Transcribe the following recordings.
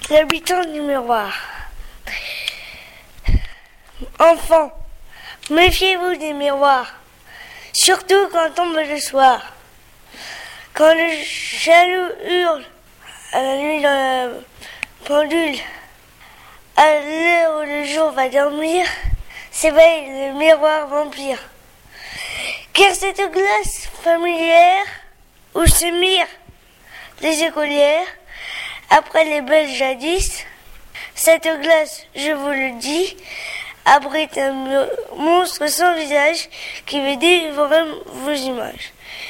L'habitant du miroir. Enfants, méfiez-vous des miroirs, surtout quand tombe le soir. Quand le jaloux hurle à la nuit dans la pendule, à l'heure où le jour va dormir, s'éveille le miroir vampire. Car cette glace familière où se mirent les écolières, après les belles jadis, cette glace, je vous le dis, abrite un monstre sans visage qui veut dévorer vos images.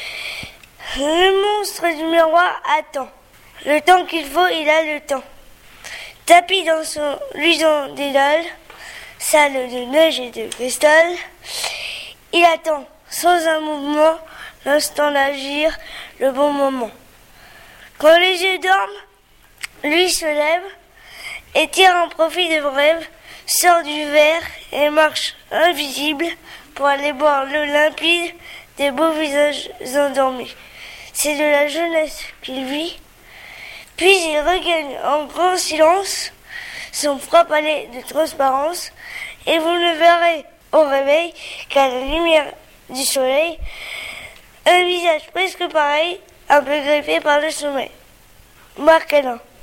Le monstre du miroir attend. Le temps qu'il faut, il a le temps. Tapis dans son luisant d'édale, salle de neige et de cristal, il attend sans un mouvement l'instant d'agir, le bon moment. Quand les yeux dorment, lui se lève et tire un profit de rêve, sort du verre et marche invisible pour aller boire l'eau limpide des beaux visages endormis. C'est de la jeunesse qu'il vit, puis il regagne en grand silence son froid palais de transparence, et vous ne verrez au réveil qu'à la lumière du soleil, un visage presque pareil, un peu greffé par le sommeil. Marc Alain.